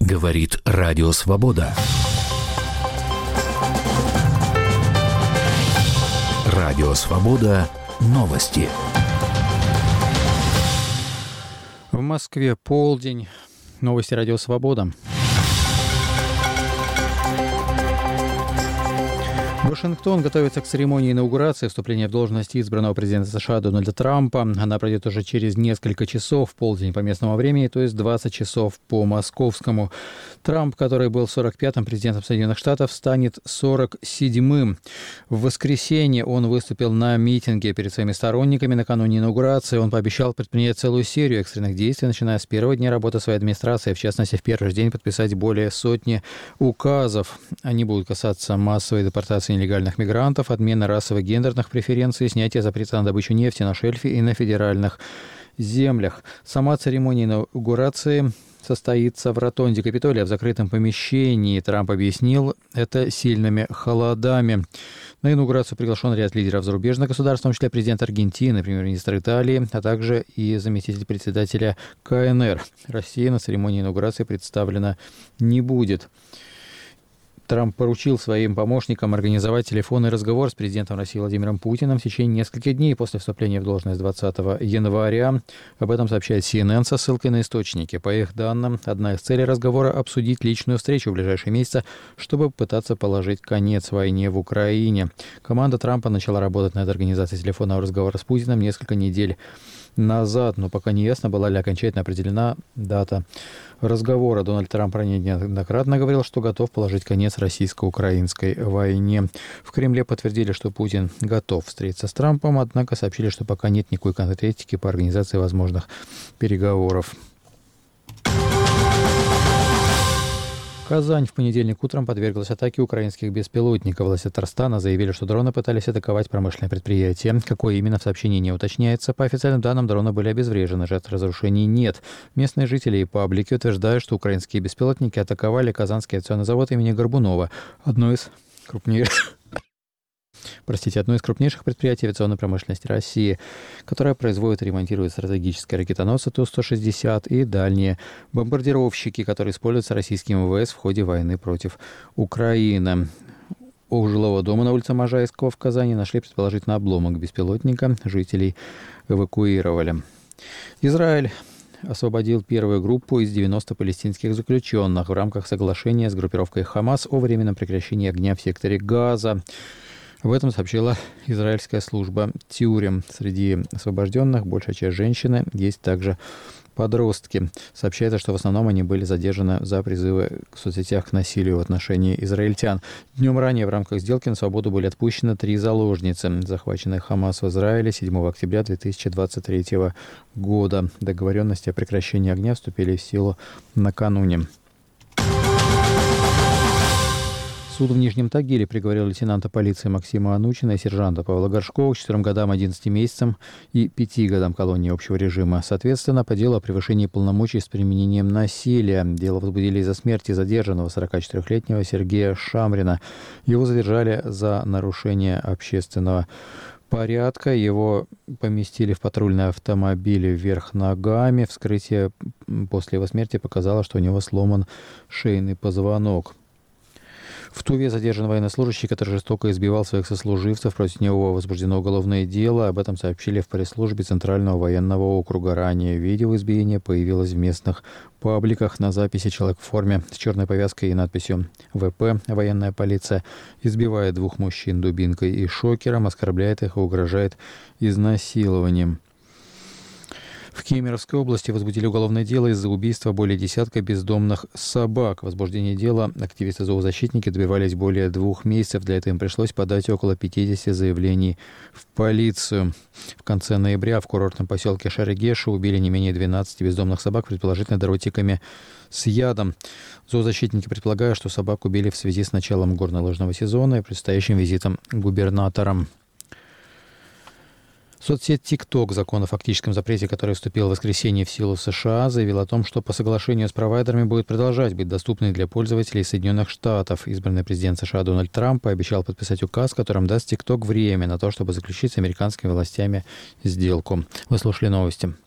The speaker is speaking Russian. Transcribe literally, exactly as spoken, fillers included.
Говорит Радио Свобода. Радио Свобода. Новости. В Москве полдень. Новости Радио Свобода. Вашингтон готовится к церемонии инаугурации вступления в должность избранного президента США Дональда Трампа. Она пройдет уже через несколько часов, в полдень по местному времени, то есть двадцать часов по московскому. Трамп, который был сорок пятым президентом Соединенных Штатов, станет сорок седьмым. В воскресенье он выступил на митинге перед своими сторонниками накануне инаугурации. Он пообещал предпринять целую серию экстренных действий, начиная с первого дня работы своей администрации, в частности, в первый же день подписать более сотни указов. Они будут касаться массовой депортации нелегальных мигрантов, отмены расовых гендерных преференций, снятия запрета на добычу нефти на шельфе и на федеральных землях. Сама церемония инаугурации состоится в ротонде Капитолия в закрытом помещении. Трамп объяснил это сильными холодами. На инаугурацию приглашен ряд лидеров зарубежных государств, в том числе президент Аргентины, премьер-министр Италии, а также и заместитель председателя ка эн эр. Россия на церемонии инаугурации представлена не будет. Трамп поручил своим помощникам организовать телефонный разговор с президентом России Владимиром Путиным в течение нескольких дней после вступления в должность двадцатого января. Об этом сообщает си эн эн со ссылкой на источники. По их данным, одна из целей разговора – обсудить личную встречу в ближайшие месяцы, чтобы пытаться положить конец войне в Украине. Команда Трампа начала работать над организацией телефонного разговора с Путиным несколько недель назад, но пока не ясно, была ли окончательно определена дата разговора. Дональд Трамп ранее неоднократно говорил, что готов положить конец российско-украинской войне. В Кремле подтвердили, что Путин готов встретиться с Трампом, однако сообщили, что пока нет никакой конкретики по организации возможных переговоров. Казань в понедельник утром подверглась атаке украинских беспилотников. Власти Татарстана заявили, что дроны пытались атаковать промышленное предприятие. Какое именно, в сообщении не уточняется. По официальным данным, дроны были обезврежены, жертв разрушений нет. Местные жители и паблики утверждают, что украинские беспилотники атаковали Казанский авиационный завод имени Горбунова, одно из крупнейших... Простите, одно из крупнейших предприятий авиационной промышленности России, которое производит и ремонтирует стратегические ракетоносцы Ту сто шестьдесят и дальние бомбардировщики, которые используются российским вэ вэ эс в ходе войны против Украины. У жилого дома на улице Можайского в Казани нашли предположительно обломок беспилотника. Жителей эвакуировали. Израиль освободил первую группу из девяноста палестинских заключенных в рамках соглашения с группировкой Хамас о временном прекращении огня в секторе Газа. Об этом сообщила израильская служба тюрем. Среди освобожденных большая часть женщины, есть также подростки. Сообщается, что в основном они были задержаны за призывы в соцсетях к насилию в отношении израильтян. Днем ранее в рамках сделки на свободу были отпущены три заложницы, захваченные Хамас в Израиле седьмого октября две тысячи двадцать третьего года. Договоренности о прекращении огня вступили в силу накануне. Суд в Нижнем Тагиле приговорил лейтенанта полиции Максима Анучина и сержанта Павла Горшкова к четырем годам, одиннадцати месяцам и пяти годам колонии общего режима. Соответственно, по делу о превышении полномочий с применением насилия. Дело возбудили из-за смерти задержанного сорокачетырёхлетнего Сергея Шамрина. Его задержали за нарушение общественного порядка. Его поместили в патрульный автомобиль вверх ногами. Вскрытие после его смерти показало, что у него сломан шейный позвонок. В Туве задержан военнослужащий, который жестоко избивал своих сослуживцев. Против него возбуждено уголовное дело. Об этом сообщили в пресс-службе Центрального военного округа. Ранее видео избиения появилось в местных пабликах. На записи человек в форме с черной повязкой и надписью вэ пэ, военная полиция, избивает двух мужчин дубинкой и шокером, оскорбляет их и угрожает изнасилованием. В Кемеровской области возбудили уголовное дело из-за убийства более десятка бездомных собак. Возбуждение дела активисты-зоозащитники добивались более двух месяцев. Для этого им пришлось подать около пятидесяти заявлений в полицию. В конце ноября в курортном поселке Шарыгеша убили не менее двенадцати бездомных собак, предположительно дротиками с ядом. Зоозащитники предполагают, что собак убили в связи с началом горнолыжного сезона и предстоящим визитом губернатором. Соцсеть TikTok, закон о фактическом запрете, который вступил в воскресенье в силу в США, заявил о том, что по соглашению с провайдерами будет продолжать быть доступной для пользователей Соединенных Штатов. Избранный президент США Дональд Трамп пообещал подписать указ, которым даст TikTok время на то, чтобы заключить с американскими властями сделку. Вы слушали новости.